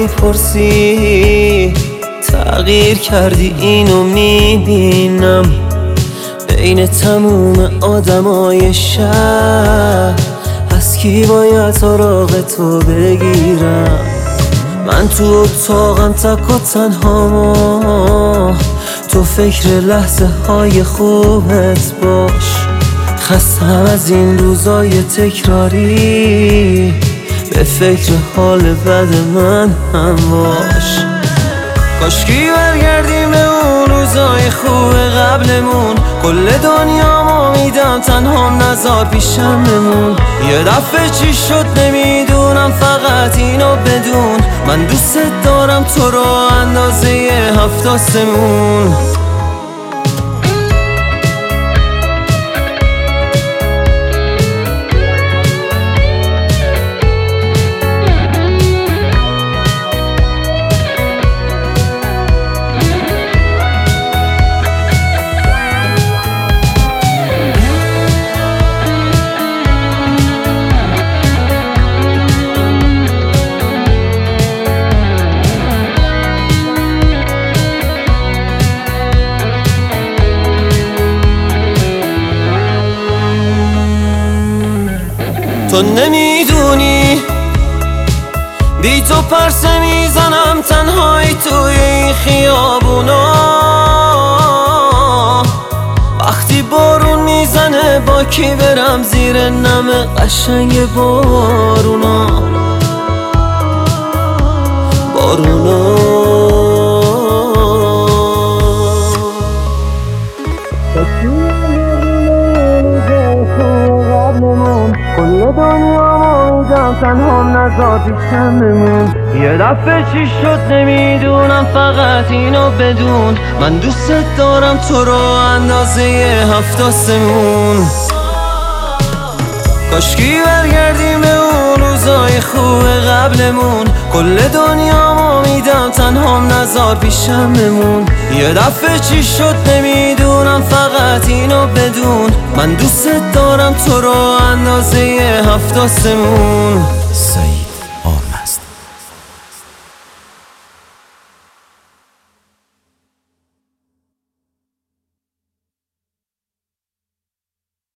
میپرسی تغییر کردی اینو میبینم بین تموم آدمای شهر از کی باید سراغ تو بگیرم من تو اتاقم تک و تنها تو فکر لحظه های خوبت باش خستم از این روزای تکراری به فکر حال بد من هم باش کاشکی برگردیم به اون روزای خوب قبلمون کل دنیامو میدم تنهام نزار پیشم بمون یه دفعه چی شد نمیدونم فقط اینو بدون من دوست دارم تو رو اندازه 7 آسمون تو نمیدونی بی تو پرسه میزنم تنهایی توی این خیابونا وقتی بارون میزنه با کی برم زیر نم قشنگ بارونا کل دنیا میدم تنهام نزار پیشم بمون یه دفعه چی شد نمیدونم فقط اینو بدون من دوست دارم تو رو اندازه 7 آسمون کاشکی برگردیم به اون روزای خوب قبلمون کل دنیامو میدم تنهام نزار پیشم بمون یه دفعه چی شد نمیدونم فقط اینو بدون من دوست دارم تو رو اندازه 7 آسمون